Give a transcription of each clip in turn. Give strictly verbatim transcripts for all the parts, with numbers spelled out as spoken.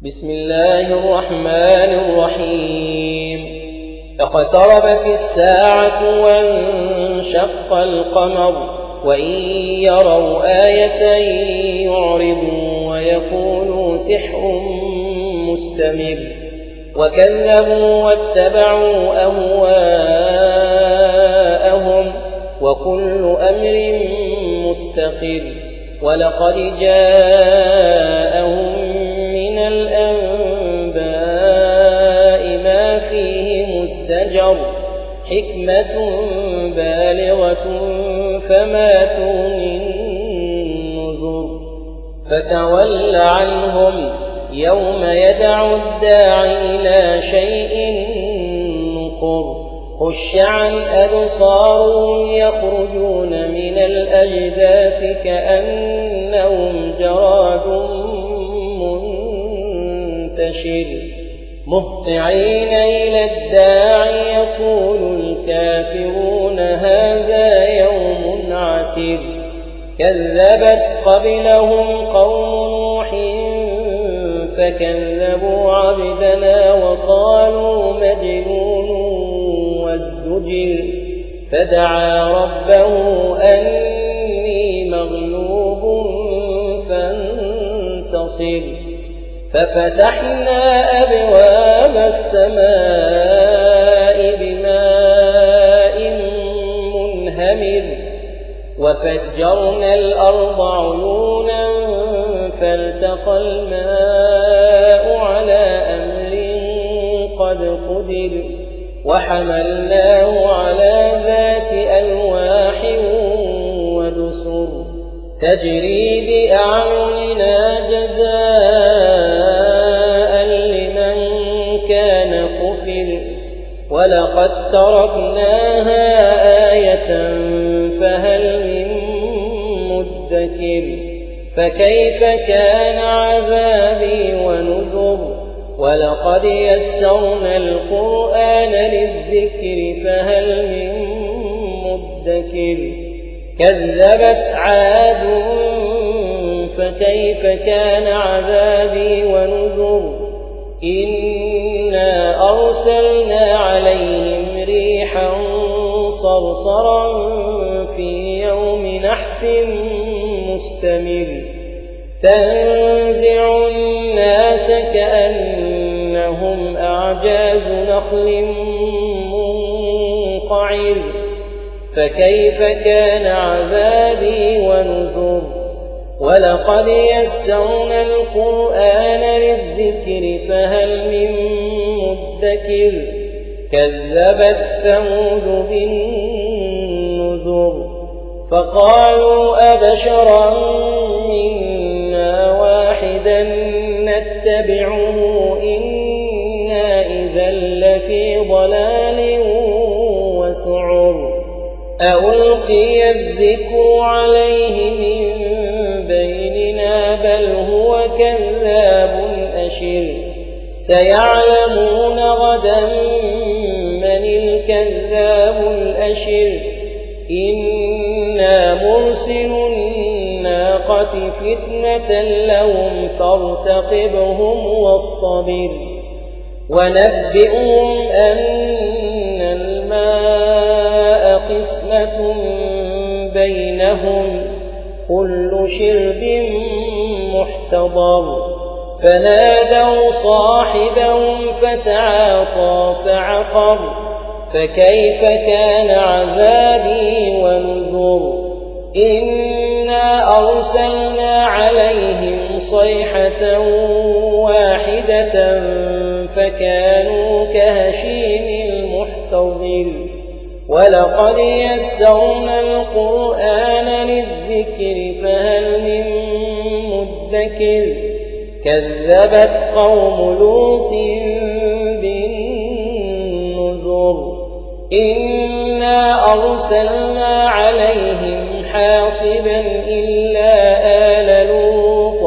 بسم الله الرحمن الرحيم اقتربت الساعة وانشق القمر وإن يروا آية يعرضوا ويقولوا سحر مستمر وكذبوا واتبعوا أهواءهم وكل أمر مستقر ولقد جاءهم من الأنباء ما فيه مزدجر حكمة بالغة فما تغني النذر فتول عنهم يوم يدعو الداعي إلى شيء نكر خش عن أبصارهم يخرجون من الأجداث كأنهم جراد منتشر مهطعين إلى الداعي يقول الكافرون هذا يوم عسير كذبت قبلهم قوم نوح فكذبوا عبدنا وقالوا مجنون وازدجر فدعا ربه أني مغلوب فانتصر ففتحنا أبواب السماء بماء منهمر وفجرنا الأرض عيونا فالتقى الماء على أمر قد قدر وحملناه على ذات ألواح ودسر تجري بأعيننا جزاء لمن كان كفر ولقد تركناها آية فهل من مدكر فكيف كان عذابي ونذر ولقد يسرنا القرآن للذكر فهل من مدكر كذبت عاد فكيف كان عذابي ونذر إنا أرسلنا عليهم ريحا صرصرا في يوم نحس مستمر تنزع الناس كأنهم أعجاز نخل منقعر فكيف كان عذابي ونذر ولقد يسرنا القرآن للذكر فهل من مدكر كذبت ثمود بالنذر فقالوا أبشرا منا واحدا نتبعه إنا إذا لفي ضلال وسعر ألقي الذكر عليه من بيننا بل هو كذاب أشر سيعلمون غدا من الكذاب الأشر إنا مرسل الناقة فتنة لهم فارتقبهم واصطبر ونبئهم أن الماء قسمة بينهم كل شرب محتضر فنادوا صاحبهم فتعاطى فعقر فكيف كان عذابي ونذر إنا أرسلنا عليهم صيحة واحدة فكانوا كهشيم المحتضر ولقد يسرنا القرآن للذكر فهل من مدكر كذبت قوم لوط بالنذر إنا أرسلنا عليهم حاصبا إلا آل لوط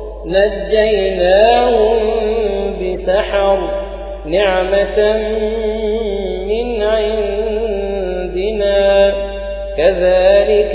نجيناهم بسحر نعمة من عندنا كذلك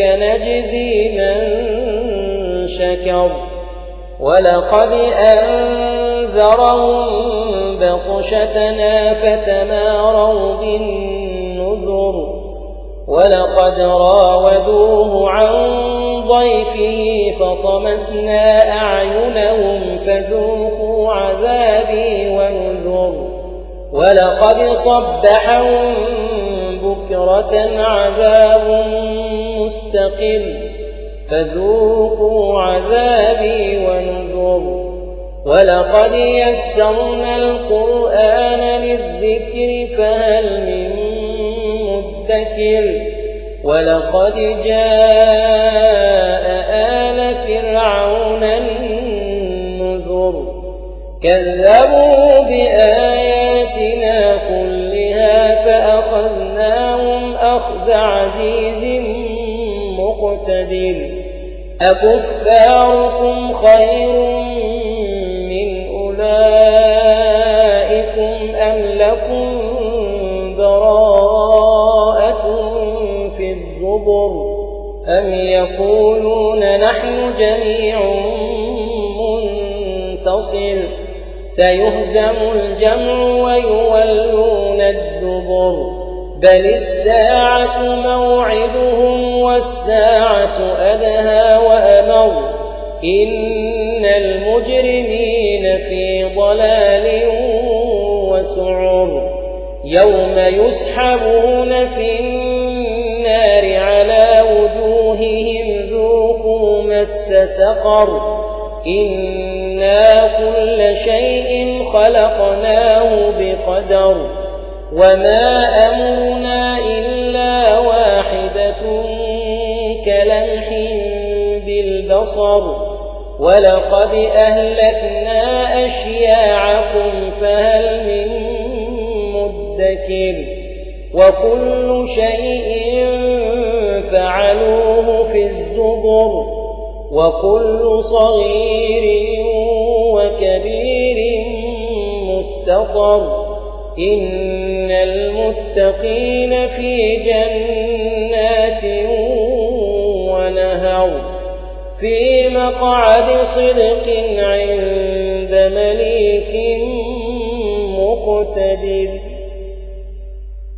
نجزي من شكر ولقد أنذرناهم فأنذرهم بطشتنا فتماروا بالنذر ولقد راودوه عن ضيفه فطمسنا أعينهم فذوقوا عذابي ونذر ولقد صبحهم بكرة عذاب مستقر فذوقوا عذابي ونذر ولقد يسرنا القرآن للذكر فهل من مدكر ولقد جاء آل فرعون النذر كذبوا بآياتنا كلها فأخذناهم أخذ عزيز مقتدر أكفاركم خير من أولئكم أم لكم براءة في الزبر أم يقولون نحن جميع منتصر سيهزم الجمع ويولون الدبر بل الساعة موعدهم والساعة أدهى وأمر إن المجرمين في ضلال وسعر يوم يسحبون في النار على وجوههم ذوقوا مس سقر إنا كل شيء خلقناه بقدر وما أمرنا إلا واحدة كلمح بالبصر ولقد أهلكنا أشياعكم فهل من مدكر وكل شيء فعلوه في الزبر وكل صغير وكبير مستطر إن المتقين في جنات ونهر في مقعد صدق عند مليك مقتدر.